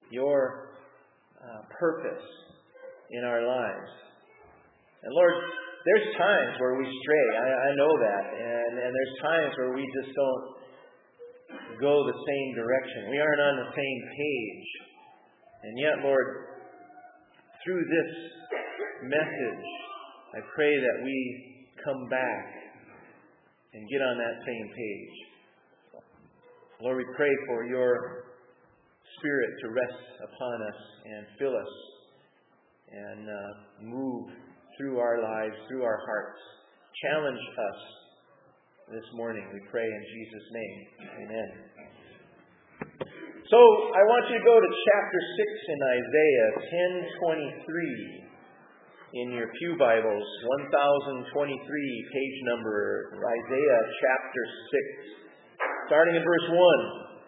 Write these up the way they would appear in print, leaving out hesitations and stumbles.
your purpose in our lives. And Lord, there's times where we stray. I know that. And there's times where we just don't go the same direction. We aren't on the same page. And yet, Lord, through this message, I pray that we come back and get on that same page. Lord, we pray for your Spirit to rest upon us and fill us and move through our lives, through our hearts. Challenge us this morning, we pray in Jesus' name. Amen. So, I want you to go to chapter 6 in Isaiah, 1023 in your pew Bibles, 1023, page number, Isaiah chapter 6, starting in verse 1.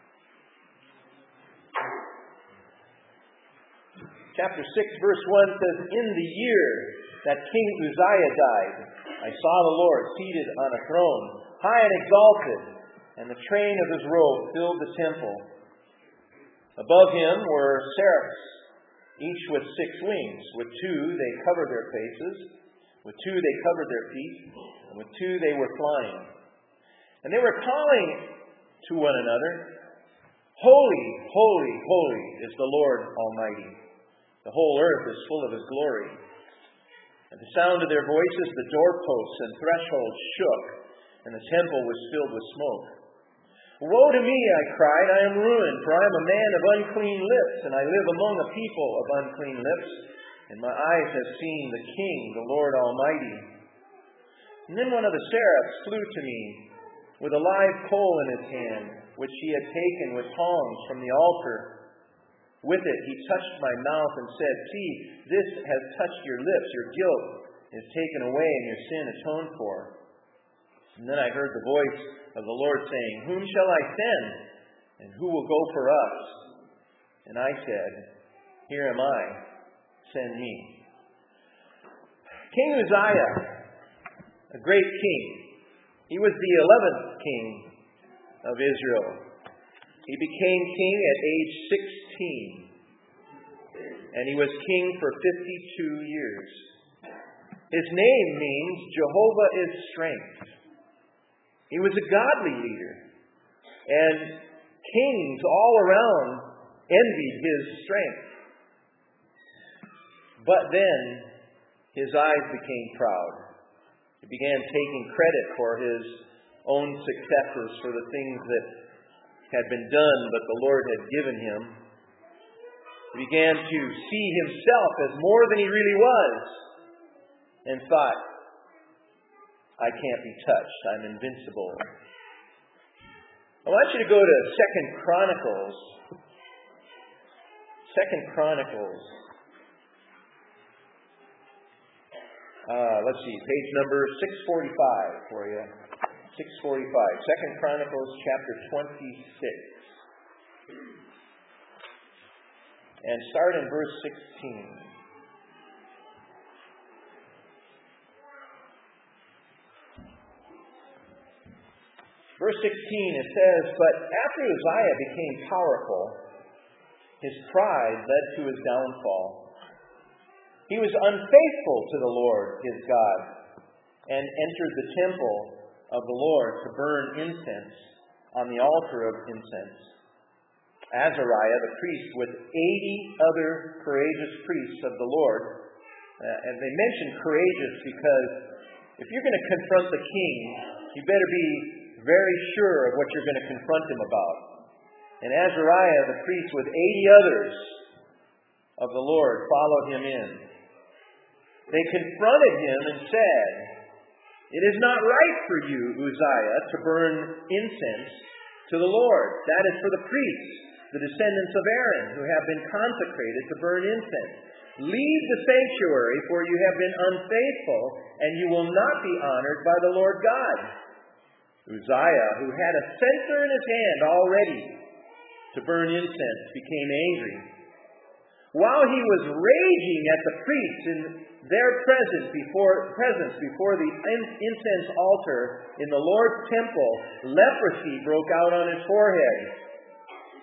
Chapter 6, verse 1 says, "In the year that King Uzziah died, I saw the Lord seated on a throne, high and exalted, and the train of his robe filled the temple. Above him were seraphs, each with 6 wings. With 2 they covered their faces, with 2 they covered their feet, and with 2 they were flying. And they were calling to one another, 'Holy, holy, holy is the Lord Almighty. The whole earth is full of His glory.' At the sound of their voices, the doorposts and thresholds shook, and the temple was filled with smoke. 'Woe to me,' I cried, 'I am ruined, for I am a man of unclean lips, and I live among a people of unclean lips, and my eyes have seen the King, the Lord Almighty.' And then one of the seraphs flew to me, with a live coal in his hand, which he had taken with tongs from the altar. With it he touched my mouth and said, 'See, this has touched your lips. Your guilt is taken away and your sin atoned for.' And then I heard the voice of the Lord saying, 'Whom shall I send? And who will go for us?' And I said, 'Here am I. Send me.'" King Uzziah, a great king. He was the 11th king of Israel. He became king at age 16. And he was king for 52 years. His name means Jehovah is strength. He was a godly leader. And kings all around envied his strength. But then his eyes became proud. He began taking credit for his own successes, for the things that had been done, but the Lord had given him. He began to see himself as more than he really was, and thought, "I can't be touched. I'm invincible." I want you to go to 2 Chronicles. 2 Chronicles. Let's see, page number 645 for you. 645. 2 Chronicles chapter 26. And start in verse 16. Verse 16, it says, "But after Uzziah became powerful, his pride led to his downfall. He was unfaithful to the Lord his God, and entered the temple of the Lord to burn incense on the altar of incense. Azariah the priest, with 80 other courageous priests of the Lord," and they mention courageous because if you're going to confront the king, you better be very sure of what you're going to confront him about. And Azariah the priest, with 80 others of the Lord, followed him in. They confronted him and said, "It is not right for you, Uzziah, to burn incense to the Lord. That is for the priests, the descendants of Aaron, who have been consecrated to burn incense. Leave the sanctuary, for you have been unfaithful, and you will not be honored by the Lord God." Uzziah, who had a censer in his hand already to burn incense, became angry. While he was raging at the priests in their presence before the incense altar in the Lord's temple, leprosy broke out on his forehead.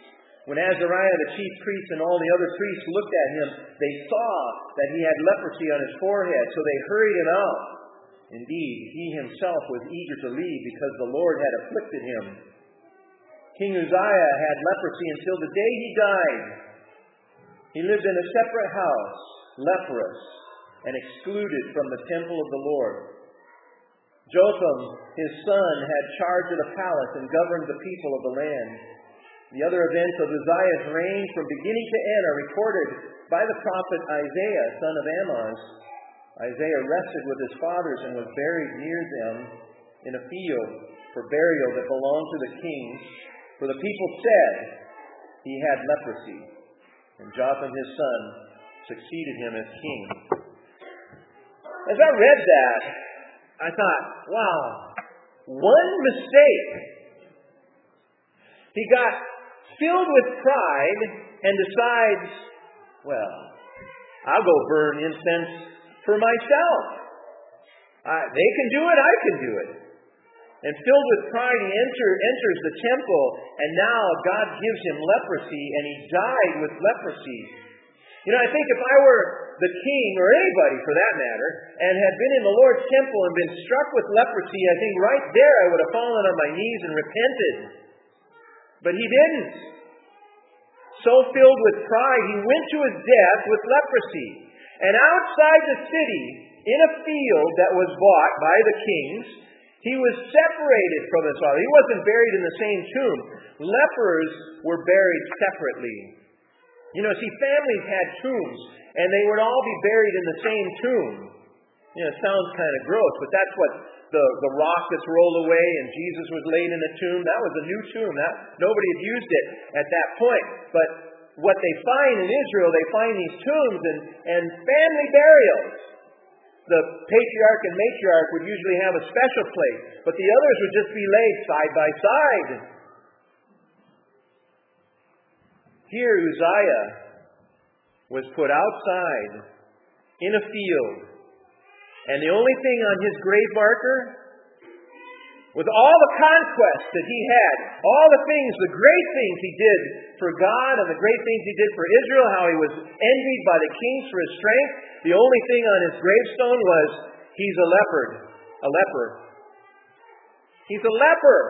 When Azariah the chief priest and all the other priests looked at him, they saw that he had leprosy on his forehead, so they hurried him out. Indeed, he himself was eager to leave because the Lord had afflicted him. King Uzziah had leprosy until the day he died. He lived in a separate house, leprous, and excluded from the temple of the Lord. Jotham, his son, had charge of the palace and governed the people of the land. The other events of Uzziah's reign from beginning to end are recorded by the prophet Isaiah, son of Amoz. Isaiah rested with his fathers and was buried near them in a field for burial that belonged to the kings. For the people said he had leprosy, and Jotham his son succeeded him as king. As I read that, I thought, wow, one mistake. He got filled with pride and decides, well, I'll go burn incense for myself. They can do it, I can do it. And filled with pride, he enters the temple, and now God gives him leprosy, and he died with leprosy. You know, I think if I were the king, or anybody for that matter, and had been in the Lord's temple and been struck with leprosy, I think right there I would have fallen on my knees and repented. But he didn't. So filled with pride, he went to his death with leprosy. And outside the city, in a field that was bought by the kings, he was separated from his father. He wasn't buried in the same tomb. Lepers were buried separately. You know, see, families had tombs, and they would all be buried in the same tomb. You know, it sounds kind of gross, but that's what the rock that's rolled away and Jesus was laid in a tomb, that was a new tomb. Nobody had used it at that point. But what they find in Israel, they find these tombs and family burials. The patriarch and matriarch would usually have a special place, but the others would just be laid side by side. Here Uzziah was put outside in a field, and the only thing on his grave marker was all the conquests that he had, all the things, the great things he did for God and the great things he did for Israel, how he was envied by the kings for his strength. The only thing on his gravestone was, he's a leper. He's a leper.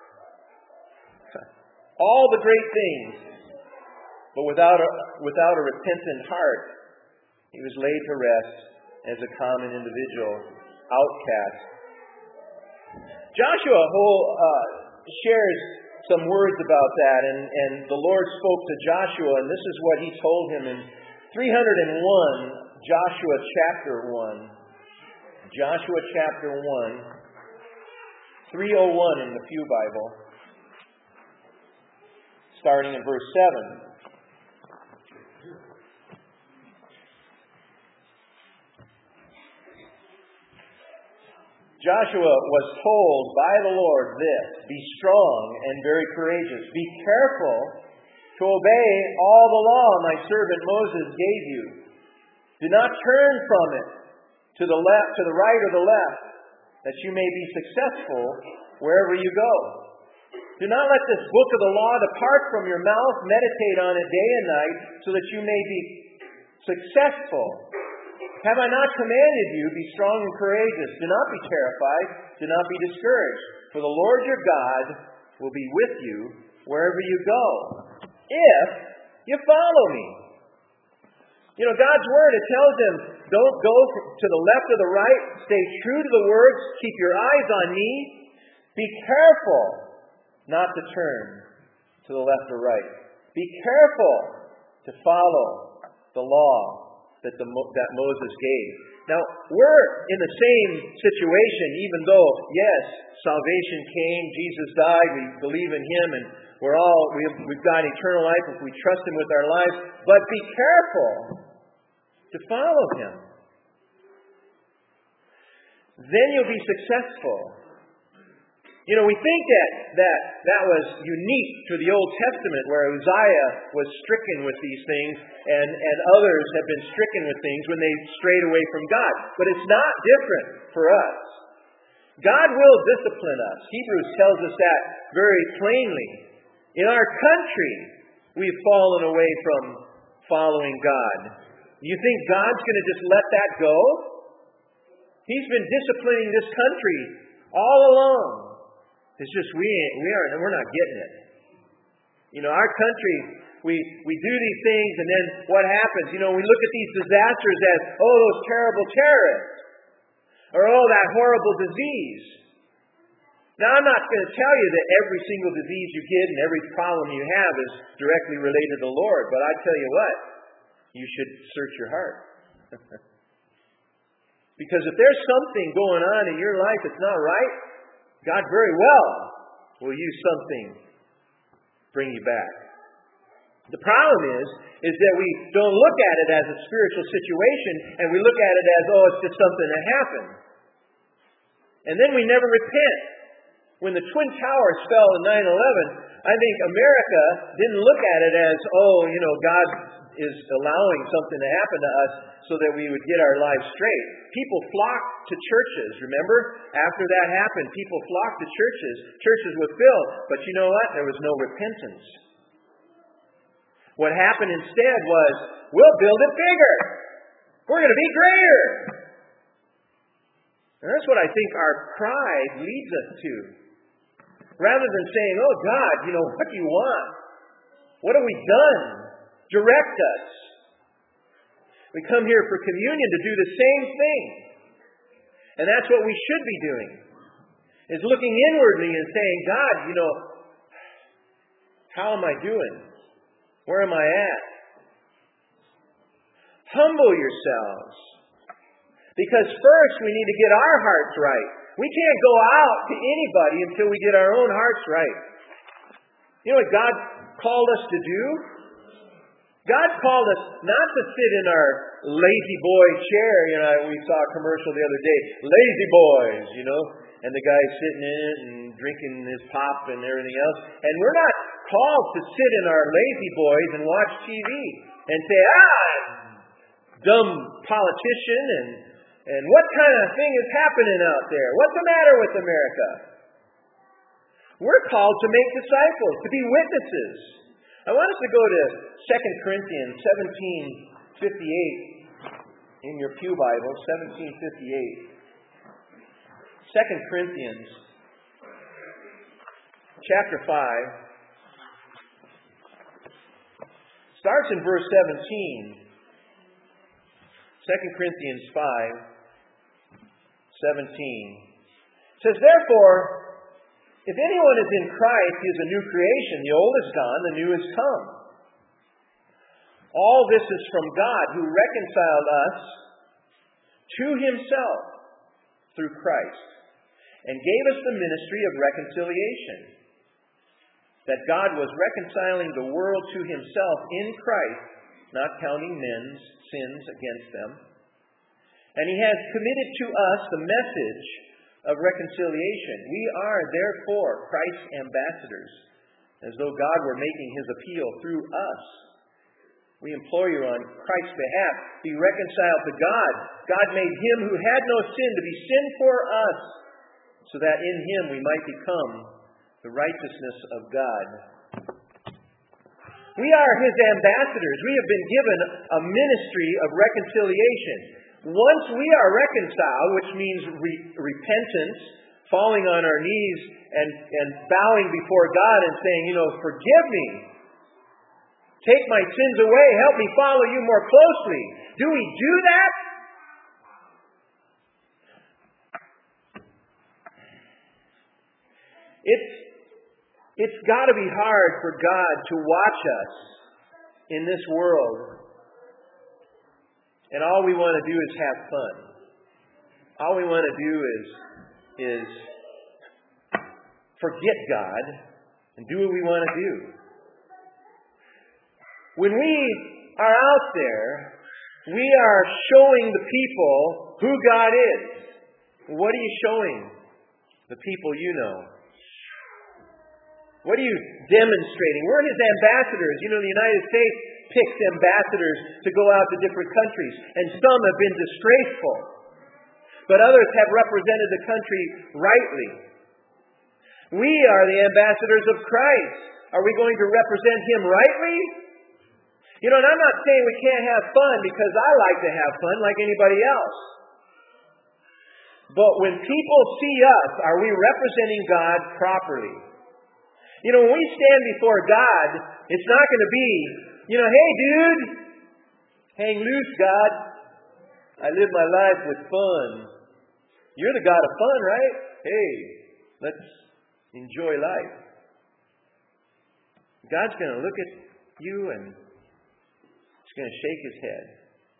All the great things, but without a repentant heart, he was laid to rest as a common individual, outcast. Joshua shares some words about that, and the Lord spoke to Joshua, and this is what he told him in 301, Joshua chapter 1. Joshua chapter 1, 301 in the Pew Bible, starting in verse 7. Joshua was told by the Lord this: be strong and very courageous. Be careful to obey all the law my servant Moses gave you. Do not turn from it to the left, to the right or the left, that you may be successful wherever you go. Do not let this book of the law depart from your mouth. Meditate on it day and night, so that you may be successful. Have I not commanded you, be strong and courageous? Do not be terrified. Do not be discouraged. For the Lord your God will be with you wherever you go, if you follow me. You know, God's Word, it tells him, don't go to the left or the right. Stay true to the words. Keep your eyes on me. Be careful not to turn to the left or right. Be careful to follow the law that Moses gave. Now, we're in the same situation, even though, yes, salvation came, Jesus died, we believe in Him, and we've got eternal life if we trust Him with our lives. But be careful to follow Him. Then you'll be successful. You know, we think that was unique to the Old Testament, where Uzziah was stricken with these things, and others have been stricken with things when they strayed away from God. But it's not different for us. God will discipline us. Hebrews tells us that very plainly. In our country, we've fallen away from following God. You think God's going to just let that go? He's been disciplining this country all along. It's just we're not getting it. Our country, we do these things, and then what happens? We look at these disasters as, those terrible terrorists, or that horrible disease. Now, I'm not going to tell you that every single disease you get and every problem you have is directly related to the Lord, but I tell you what, you should search your heart. Because if there's something going on in your life that's not right, God very well will use something to bring you back. The problem is that we don't look at it as a spiritual situation, and we look at it as, it's just something that happened. And then we never repent. When the Twin Towers fell in 9/11, I think America didn't look at it as, God is allowing something to happen to us so that we would get our lives straight. People flocked to churches. Remember? After that happened, people flocked to churches. Churches were filled. But you know what? There was no repentance. What happened instead was, we'll build it bigger. We're going to be greater. And that's what I think our pride leads us to. Rather than saying, God, what do you want? What have we done? Direct us. We come here for communion to do the same thing. And that's what we should be doing. Is looking inwardly and saying, God, how am I doing? Where am I at? Humble yourselves. Because first we need to get our hearts right. We can't go out to anybody until we get our own hearts right. You know what God called us to do? God called us not to sit in our lazy boy chair. We saw a commercial the other day. Lazy boys, and the guy's sitting in it and drinking his pop and everything else. And we're not called to sit in our lazy boys and watch TV and say, dumb politician and what kind of thing is happening out there? What's the matter with America? We're called to make disciples, to be witnesses. I want us to go to 2 Corinthians 17:58 in your pew Bible, 17:58. 2 Corinthians chapter 5 starts in verse 17. 2 Corinthians 5:17 says, therefore, if anyone is in Christ, he is a new creation. The old is gone, the new is come. All this is from God, who reconciled us to himself through Christ, and gave us the ministry of reconciliation. That God was reconciling the world to himself in Christ, not counting men's sins against them. And he has committed to us the message of reconciliation. We are, therefore, Christ's ambassadors, as though God were making his appeal through us. We implore you on Christ's behalf, be reconciled to God. God made him who had no sin to be sin for us, so that in him we might become the righteousness of God. We are his ambassadors. We have been given a ministry of reconciliation. Once we are reconciled, which means repentance, falling on our knees and bowing before God and saying, forgive me. Take my sins away. Help me follow you more closely. Do we do that? It's got to be hard for God to watch us in this world. And all we want to do is have fun. All we want to do is forget God and do what we want to do. When we are out there, we are showing the people who God is. What are you showing the people you know? What are you demonstrating? We're his ambassadors. The United States picks ambassadors to go out to different countries, and some have been disgraceful, but others have represented the country rightly. We are the ambassadors of Christ. Are we going to represent Him rightly? And I'm not saying we can't have fun, because I like to have fun like anybody else. But when people see us, are we representing God properly? When we stand before God, it's not going to be, hey dude, hang loose, God. I live my life with fun. You're the God of fun, right? Hey, let's enjoy life. God's going to look at you and He's going to shake His head.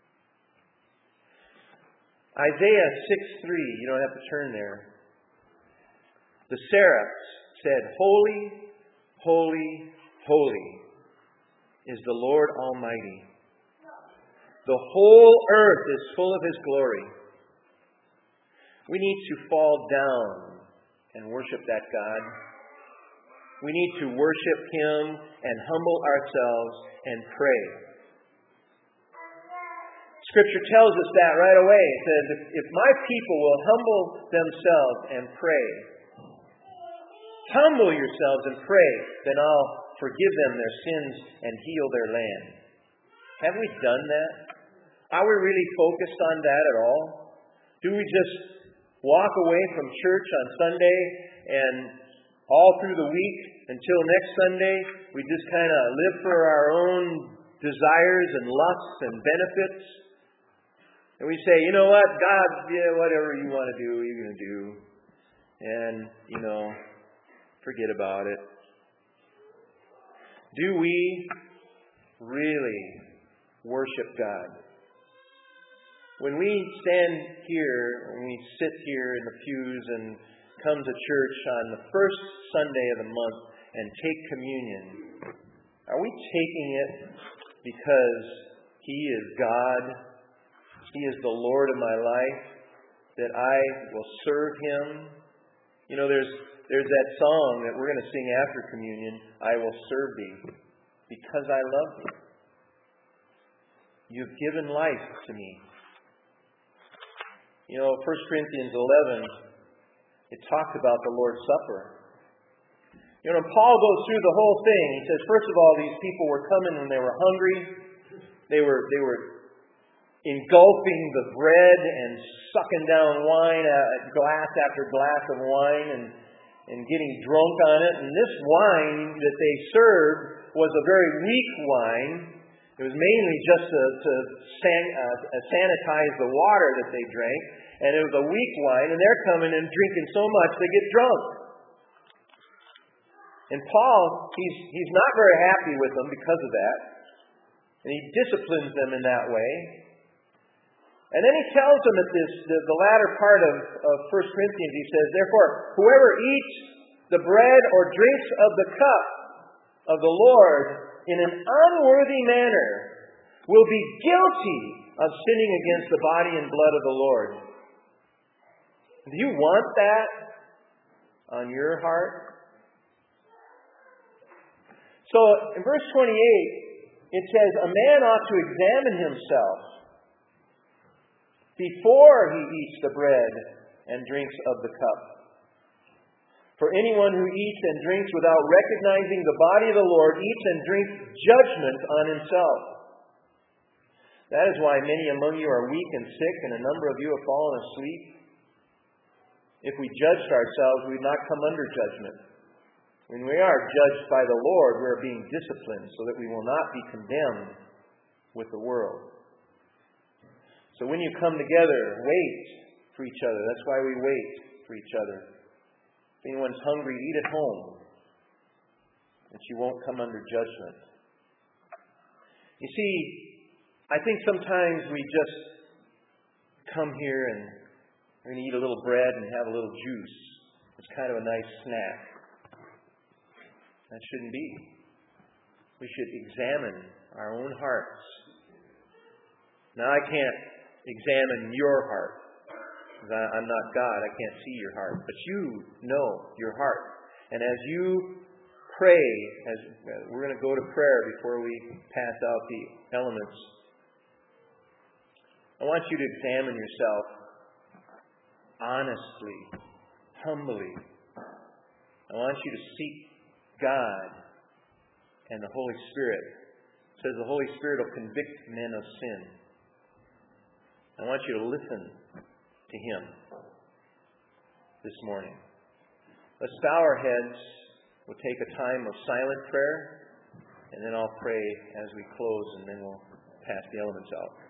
Isaiah 6:3, you don't have to turn there. The seraphs said, Holy, holy, holy is the Lord Almighty. The whole earth is full of His glory. We need to fall down and worship that God. We need to worship Him and humble ourselves and pray. Scripture tells us that right away. It says, if my people will humble themselves and pray, humble yourselves and pray, then I'll forgive them their sins and heal their land. Have we done that? Are we really focused on that at all? Do we just walk away from church on Sunday and all through the week until next Sunday we just kind of live for our own desires and lusts and benefits? And we say, you know what, God, whatever you want to do, you're going to do. And, forget about it. Do we really worship God? When we stand here, when we sit here in the pews and come to church on the first Sunday of the month and take communion, are we taking it because He is God? He is the Lord of my life, that I will serve Him? There's that song that we're going to sing after communion, I will serve Thee because I love Thee. You've given life to me. 1 Corinthians 11, it talks about the Lord's Supper. When Paul goes through the whole thing, he says, first of all, these people were coming when they were hungry. They were engulfing the bread and sucking down wine, glass after glass of wine, and getting drunk on it. And this wine that they served was a very weak wine. It was mainly just to sanitize the water that they drank. And it was a weak wine, and they're coming and drinking so much they get drunk. And Paul, he's not very happy with them because of that. And he disciplines them in that way. And then he tells them at the latter part of 1 Corinthians, he says, therefore, whoever eats the bread or drinks of the cup of the Lord in an unworthy manner will be guilty of sinning against the body and blood of the Lord. Do you want that on your heart? So in verse 28, it says, a man ought to examine himself before he eats the bread and drinks of the cup. For anyone who eats and drinks without recognizing the body of the Lord eats and drinks judgment on himself. That is why many among you are weak and sick, and a number of you have fallen asleep. If we judged ourselves, we would not come under judgment. When we are judged by the Lord, we are being disciplined so that we will not be condemned with the world. So when you come together, wait for each other. That's why we wait for each other. If anyone's hungry, eat at home, that you won't come under judgment. You see, I think sometimes we just come here and we're going to eat a little bread and have a little juice. It's kind of a nice snack. That shouldn't be. We should examine our own hearts. Now, I can't examine your heart, because I'm not God. I can't see your heart. But you know your heart. And as you pray, as we're going to go to prayer before we pass out the elements, I want you to examine yourself honestly, humbly. I want you to seek God and the Holy Spirit. It says the Holy Spirit will convict men of sin. I want you to listen to Him this morning. Let's bow our heads. We'll take a time of silent prayer, and then I'll pray as we close, and then we'll pass the elements out.